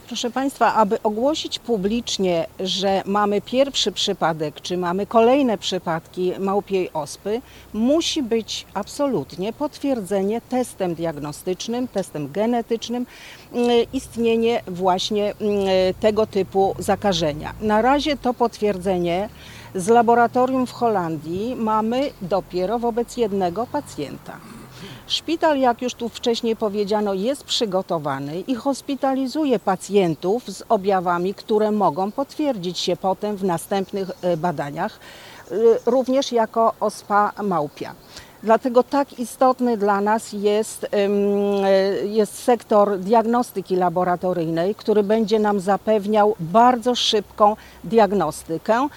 Proszę Państwa, aby ogłosić publicznie, że mamy pierwszy przypadek, czy mamy kolejne przypadki małpiej ospy, musi być absolutnie potwierdzenie testem diagnostycznym, testem genetycznym istnienie właśnie tego typu zakażenia. Na razie to potwierdzenie z laboratorium w Holandii mamy dopiero wobec jednego pacjenta. Szpital, jak już tu wcześniej powiedziano, jest przygotowany i hospitalizuje pacjentów z objawami, które mogą potwierdzić się potem w następnych badaniach, również jako ospa małpia. Dlatego tak istotny dla nas jest sektor diagnostyki laboratoryjnej, który będzie nam zapewniał bardzo szybką diagnostykę.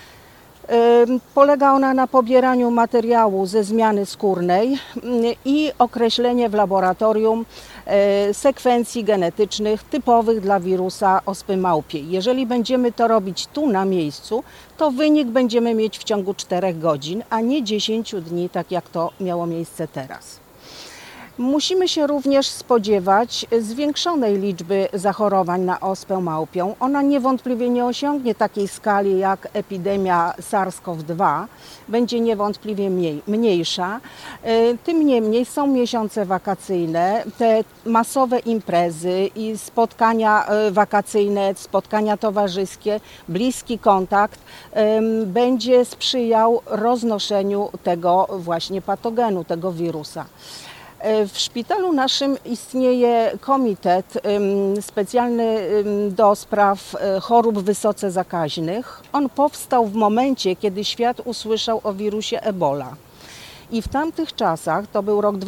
Polega ona na pobieraniu materiału ze zmiany skórnej i określenie w laboratorium sekwencji genetycznych typowych dla wirusa ospy małpiej. Jeżeli będziemy to robić tu na miejscu, to wynik będziemy mieć w ciągu 4 godzin, a nie 10 dni, tak jak to miało miejsce teraz. Musimy się również spodziewać zwiększonej liczby zachorowań na ospę małpią. Ona niewątpliwie nie osiągnie takiej skali jak epidemia SARS-CoV-2, będzie niewątpliwie mniejsza. Tym niemniej są miesiące wakacyjne, te masowe imprezy i spotkania wakacyjne, spotkania towarzyskie, bliski kontakt będzie sprzyjał roznoszeniu tego właśnie patogenu, tego wirusa. W szpitalu naszym istnieje komitet specjalny do spraw chorób wysoce zakaźnych. On powstał w momencie, kiedy świat usłyszał o wirusie Ebola. I w tamtych czasach, to był rok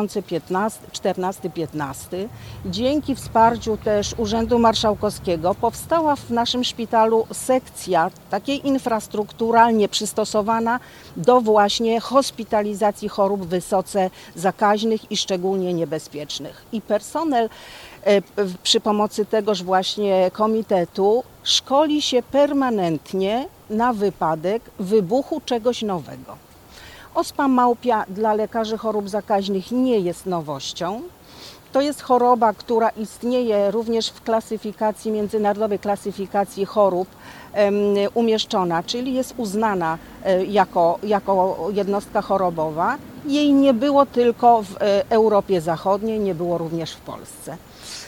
2014-15, dzięki wsparciu też Urzędu Marszałkowskiego powstała w naszym szpitalu sekcja takiej infrastrukturalnie przystosowana do właśnie hospitalizacji chorób wysoce zakaźnych i szczególnie niebezpiecznych. I personel przy pomocy tegoż właśnie komitetu szkoli się permanentnie na wypadek wybuchu czegoś nowego. Ospa małpia dla lekarzy chorób zakaźnych nie jest nowością. To jest choroba, która istnieje również w klasyfikacji, międzynarodowej klasyfikacji chorób umieszczona, czyli jest uznana jako jednostka chorobowa. Jej nie było tylko w Europie Zachodniej, nie było również w Polsce.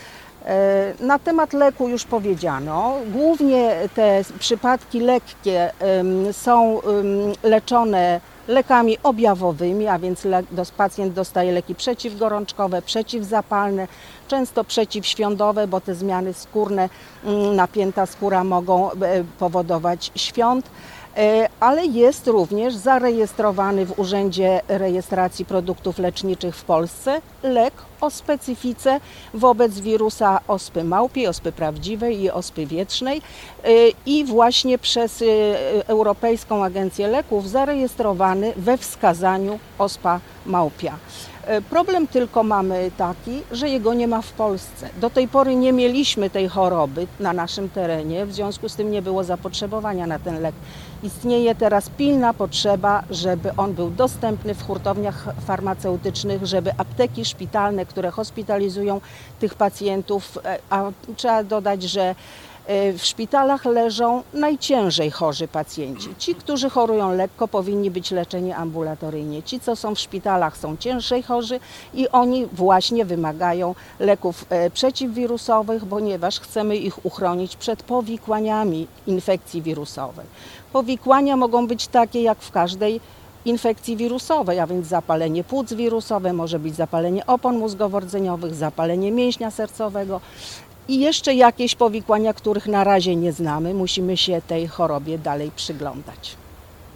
Na temat leku już powiedziano. Głównie te przypadki lekkie są leczone lekami objawowymi, a więc pacjent dostaje leki przeciwgorączkowe, przeciwzapalne, często przeciwświądowe, bo te zmiany skórne, napięta skóra mogą powodować świąt. Ale jest również zarejestrowany w Urzędzie Rejestracji Produktów Leczniczych w Polsce lek o specyfice wobec wirusa ospy małpiej, ospy prawdziwej i ospy wietrznej i właśnie przez Europejską Agencję Leków zarejestrowany we wskazaniu ospa małpia. Problem tylko mamy taki, że jego nie ma w Polsce. Do tej pory nie mieliśmy tej choroby na naszym terenie, w związku z tym nie było zapotrzebowania na ten lek. Istnieje teraz pilna potrzeba, żeby on był dostępny w hurtowniach farmaceutycznych, żeby apteki szpitalne, które hospitalizują tych pacjentów, a trzeba dodać, że w szpitalach leżą najciężej chorzy pacjenci. Ci, którzy chorują lekko, powinni być leczeni ambulatoryjnie. Ci, co są w szpitalach, są ciężej chorzy i oni właśnie wymagają leków przeciwwirusowych, ponieważ chcemy ich uchronić przed powikłaniami infekcji wirusowej. Powikłania mogą być takie jak w każdej infekcji wirusowej, a więc zapalenie płuc wirusowe, może być zapalenie opon mózgowo-rdzeniowych, zapalenie mięśnia sercowego i jeszcze jakieś powikłania, których na razie nie znamy. Musimy się tej chorobie dalej przyglądać.